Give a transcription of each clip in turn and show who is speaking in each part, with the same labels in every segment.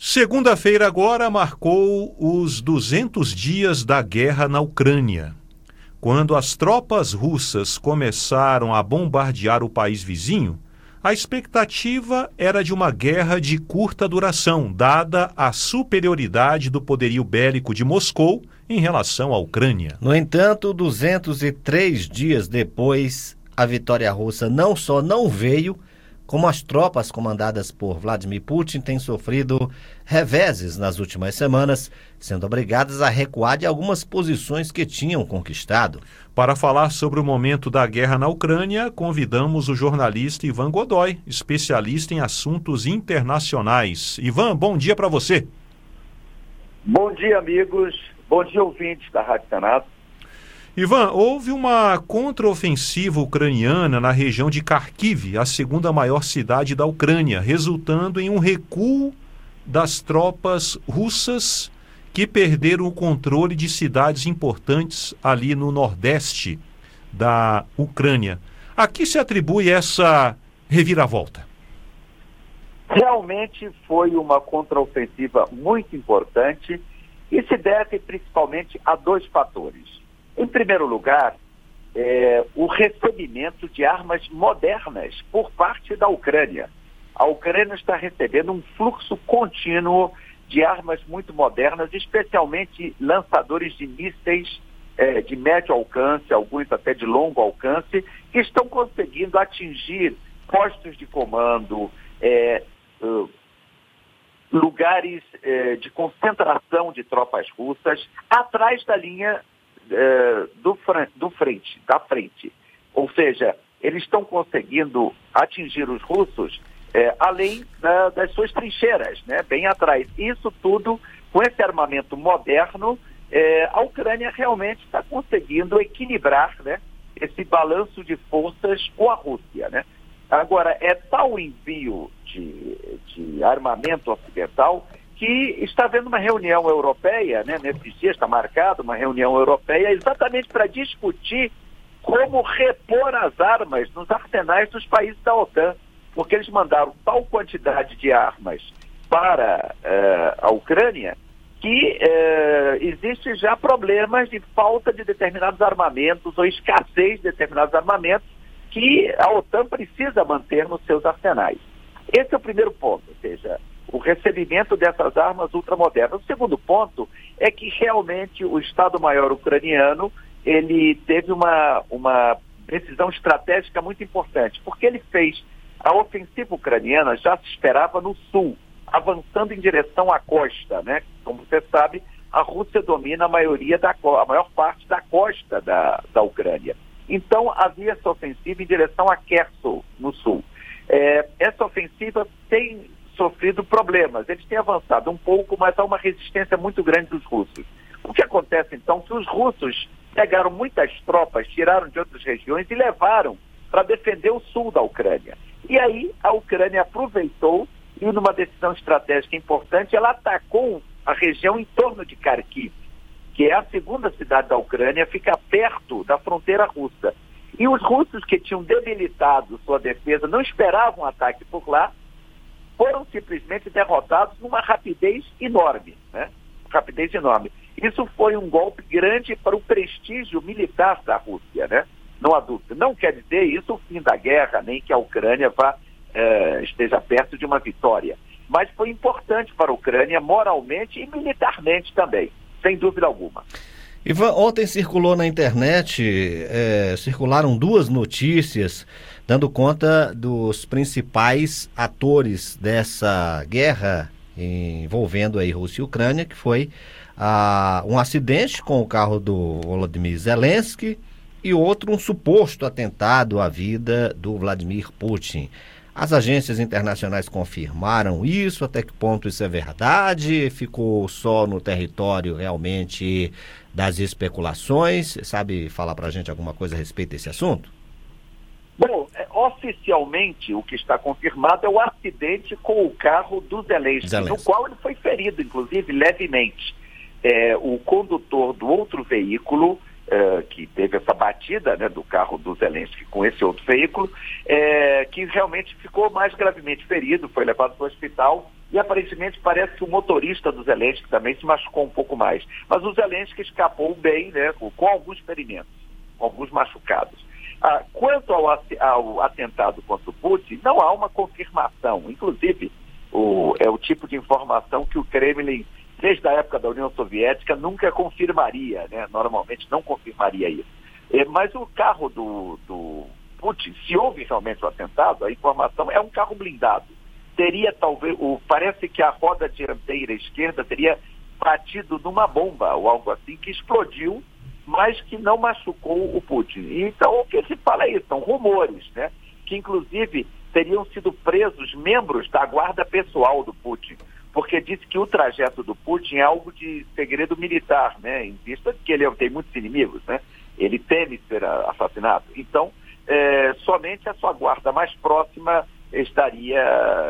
Speaker 1: Segunda-feira agora marcou os 200 dias da guerra na Ucrânia. Quando as tropas russas começaram a bombardear o país vizinho, a expectativa era de uma guerra de curta duração, dada a superioridade do poderio bélico de Moscou em relação à Ucrânia.
Speaker 2: No entanto, 203 dias depois, a vitória russa não só não veio, como as tropas comandadas por Vladimir Putin têm sofrido reveses nas últimas semanas, sendo obrigadas a recuar de algumas posições que tinham conquistado.
Speaker 1: Para falar sobre o momento da guerra na Ucrânia, convidamos o jornalista Ivan Godoy, especialista em assuntos internacionais. Ivan, bom dia para você.
Speaker 3: Bom dia, amigos. Bom dia, ouvintes da Rádio Senado.
Speaker 1: Ivan, houve uma contraofensiva ucraniana na região de Kharkiv, a segunda maior cidade da Ucrânia, resultando em um recuo das tropas russas que perderam o controle de cidades importantes ali no nordeste da Ucrânia. A que se atribui essa reviravolta?
Speaker 3: Realmente foi uma contraofensiva muito importante e se deve principalmente a dois fatores. Em primeiro lugar, o recebimento de armas modernas por parte da Ucrânia. A Ucrânia está recebendo um fluxo contínuo de armas muito modernas, especialmente lançadores de mísseis de médio alcance, alguns até de longo alcance, que estão conseguindo atingir postos de comando, lugares de concentração de tropas russas atrás da linha da frente. Ou seja, eles estão conseguindo atingir os russos além das suas trincheiras, né, bem atrás. Isso tudo, com esse armamento moderno, a Ucrânia realmente está conseguindo equilibrar, né, esse balanço de forças com a Rússia, né? Agora, é tal envio de armamento ocidental que está havendo uma reunião europeia, né, nesses dias está marcada uma reunião europeia exatamente para discutir como repor as armas nos arsenais dos países da OTAN, porque eles mandaram tal quantidade de armas para a Ucrânia que existe já problemas de falta de determinados armamentos ou escassez de determinados armamentos que a OTAN precisa manter nos seus arsenais. Esse é o primeiro ponto, ou seja, o recebimento dessas armas ultramodernas. O segundo ponto é que realmente o Estado-Maior ucraniano ele teve uma decisão estratégica muito importante, porque ele fez a ofensiva ucraniana, já se esperava no sul, avançando em direção à costa, né? Como você sabe, a Rússia domina a maior parte da costa da Ucrânia. Então havia essa ofensiva em direção a Kherson, no sul. Essa ofensiva tem sofrido problemas, eles têm avançado um pouco, mas há uma resistência muito grande dos russos. O que acontece então? Que os russos pegaram muitas tropas, tiraram de outras regiões e levaram para defender o sul da Ucrânia. E aí a Ucrânia aproveitou e numa decisão estratégica importante, ela atacou a região em torno de Kharkiv, que é a segunda cidade da Ucrânia, fica perto da fronteira russa. E os russos que tinham debilitado sua defesa, não esperavam um ataque por lá, foram simplesmente derrotados numa rapidez enorme, né? Rapidez enorme. Isso foi um golpe grande para o prestígio militar da Rússia, né? Não há dúvida. Não quer dizer isso o fim da guerra, nem que a Ucrânia esteja perto de uma vitória. Mas foi importante para a Ucrânia moralmente e militarmente também, sem dúvida alguma.
Speaker 2: Ivan, ontem circulou na internet, circularam duas notícias dando conta dos principais atores dessa guerra envolvendo aí Rússia e Ucrânia, que foi um acidente com o carro do Volodymyr Zelensky e outro um suposto atentado à vida do Vladimir Putin. As agências internacionais confirmaram isso? Até que ponto isso é verdade? Ficou só no território realmente das especulações? Você sabe falar para a gente alguma coisa a respeito desse assunto?
Speaker 3: Bom, oficialmente o que está confirmado é o acidente com o carro do Zelensky, no qual ele foi ferido, inclusive, levemente. O condutor do outro veículo, que teve essa batida, né, do carro do Zelensky com esse outro veículo, que realmente ficou mais gravemente ferido, foi levado para o hospital e aparentemente parece que o motorista do Zelensky também se machucou um pouco mais. Mas o Zelensky escapou bem, né, com alguns ferimentos, com alguns machucados. Quanto ao atentado contra o Putin, não há uma confirmação. Inclusive, é o tipo de informação que o Kremlin, desde a época da União Soviética, nunca confirmaria, né? Normalmente não confirmaria isso. Mas o carro do Putin, se houve realmente o atentado, a informação é um carro blindado. Teria talvez, parece que a roda dianteira esquerda teria batido numa bomba ou algo assim, que explodiu, mas que não machucou o Putin. Então o que se fala é isso, são rumores, né? Que inclusive teriam sido presos membros da guarda pessoal do Putin, porque disse que o trajeto do Putin é algo de segredo militar, né? Em vista de que ele tem muitos inimigos, né? Ele teme ser assassinado. Então, somente a sua guarda mais próxima estaria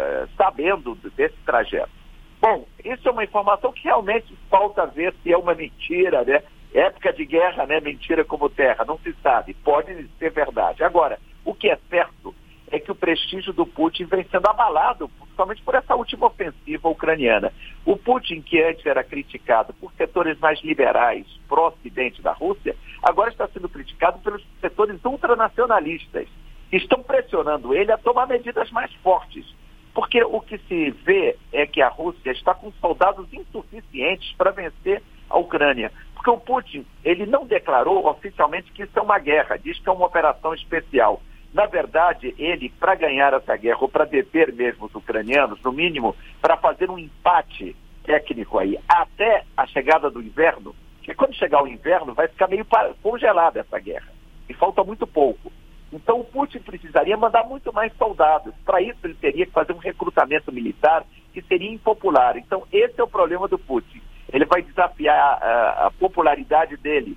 Speaker 3: sabendo desse trajeto. Bom, isso é uma informação que realmente falta ver se é uma mentira, né? Época de guerra, né? Mentira como terra, não se sabe. Pode ser verdade. Agora, o que é certo é que o prestígio do Putin vem sendo abalado, principalmente por essa última ofensiva ucraniana. O Putin, que antes era criticado por setores mais liberais, pró-ocidente da Rússia, agora está sendo criticado pelos setores ultranacionalistas, que estão pressionando ele a tomar medidas mais fortes. Porque o que se vê é que a Rússia está com soldados insuficientes para vencer a Ucrânia. Porque o Putin, ele não declarou oficialmente que isso é uma guerra, diz que é uma operação especial. Na verdade, ele, para ganhar essa guerra, ou para deter mesmo os ucranianos, no mínimo, para fazer um empate técnico aí, até a chegada do inverno, porque quando chegar o inverno vai ficar meio congelada essa guerra, e falta muito pouco. Então o Putin precisaria mandar muito mais soldados. Para isso ele teria que fazer um recrutamento militar que seria impopular. Então esse é o problema do Putin. Ele vai desafiar a popularidade dele,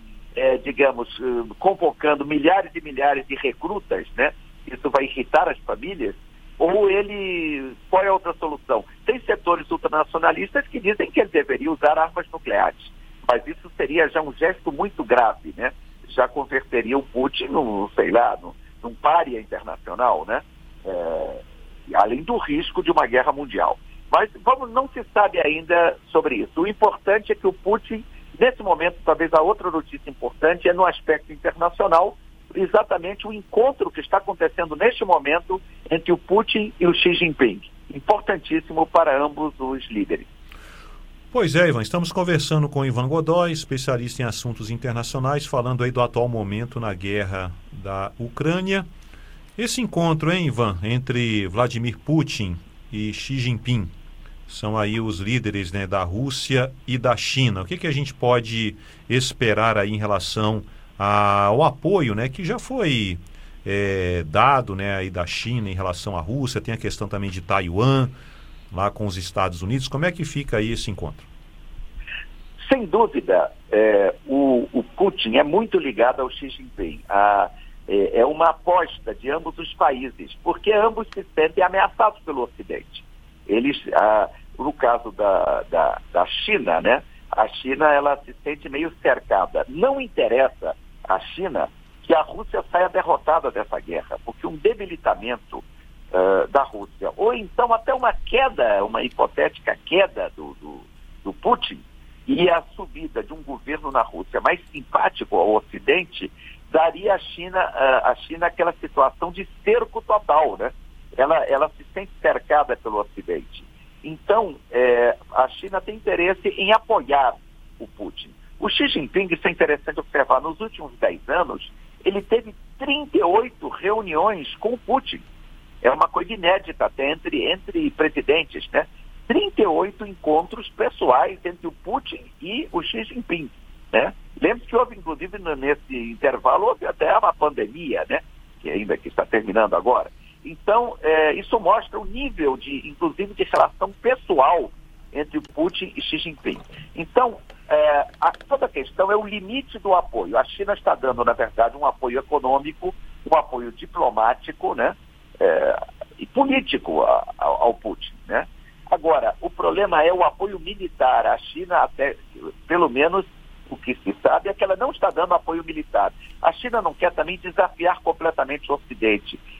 Speaker 3: convocando milhares e milhares de recrutas, né? Isso vai irritar as famílias. Ou qual é a outra solução? Tem setores ultranacionalistas que dizem que ele deveria usar armas nucleares. Mas isso seria já um gesto muito grave, né? Já converteria o Putin num pária internacional, né? Além do risco de uma guerra mundial. Mas não se sabe ainda sobre isso. O importante é que o Putin, nesse momento, talvez a outra notícia importante é no aspecto internacional, exatamente o encontro que está acontecendo neste momento entre o Putin e o Xi Jinping. Importantíssimo para ambos os líderes.
Speaker 1: Pois é, Ivan, estamos conversando com Ivan Godoy, especialista em assuntos internacionais, falando aí do atual momento na guerra da Ucrânia. Esse encontro, hein, Ivan, entre Vladimir Putin e Xi Jinping, são aí os líderes, né, da Rússia e da China. O que a gente pode esperar aí em relação ao apoio, né, que já foi dado, né, aí da China em relação à Rússia? Tem a questão também de Taiwan, lá com os Estados Unidos. Como é que fica aí esse encontro?
Speaker 3: Sem dúvida, o Putin é muito ligado ao Xi Jinping. É uma aposta de ambos os países, porque ambos se sentem ameaçados pelo Ocidente. Eles, no caso da China, né? A China, ela se sente meio cercada. Não interessa à China que a Rússia saia derrotada dessa guerra, porque um debilitamento da Rússia, ou então até uma queda, uma hipotética queda do Putin, e a subida de um governo na Rússia mais simpático ao Ocidente, daria à China aquela situação de cerco total, né? Ela se sente cercada pelo Ocidente. Então, a China tem interesse em apoiar o Putin. O Xi Jinping, isso é interessante observar, nos últimos 10 anos, ele teve 38 reuniões com o Putin. É uma coisa inédita até entre presidentes, né? 38 encontros pessoais entre o Putin e o Xi Jinping, né? Lembre-se que houve, inclusive, nesse intervalo, houve até uma pandemia, né? Que está terminando agora. Então, isso mostra o nível, inclusive, de relação pessoal entre o Putin e Xi Jinping. Então, toda a questão é o limite do apoio. A China está dando, na verdade, um apoio econômico, um apoio diplomático, né? E político ao Putin, né? Agora, o problema é o apoio militar. A China, até, pelo menos o que se sabe, é que ela não está dando apoio militar. A China não quer também desafiar completamente o Ocidente.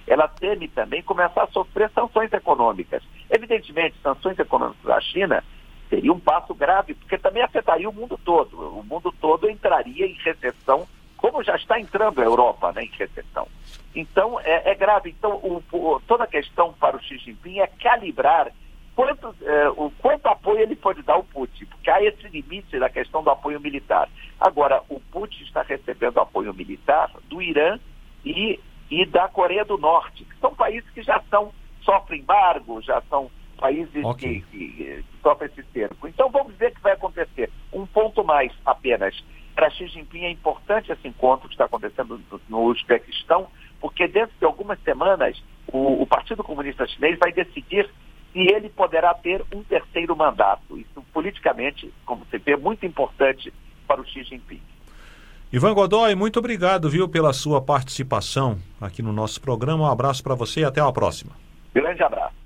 Speaker 3: ela teme também começar a sofrer sanções econômicas. Evidentemente, sanções econômicas da China seria um passo grave, porque também afetaria o mundo todo. O mundo todo entraria em recessão, como já está entrando a Europa, né, em recessão. Então, é grave. Então, toda a questão para o Xi Jinping é calibrar quanto apoio ele pode dar ao Putin, porque há esse limite da questão do apoio militar. Agora, o Putin está recebendo apoio militar do Irã e da Coreia do Norte, que são países que já sofrem embargo, já são países que sofrem esse cerco. Então, vamos ver o que vai acontecer. Um ponto mais apenas. Para Xi Jinping é importante esse encontro que está acontecendo no Uzbequistão, porque dentro de algumas semanas o Partido Comunista Chinês vai decidir se ele poderá ter um terceiro mandato. Isso politicamente, como você vê, é muito importante para o Xi Jinping.
Speaker 1: Ivan Godoy, muito obrigado, viu, pela sua participação aqui no nosso programa. Um abraço para você e até a próxima.
Speaker 3: Grande abraço.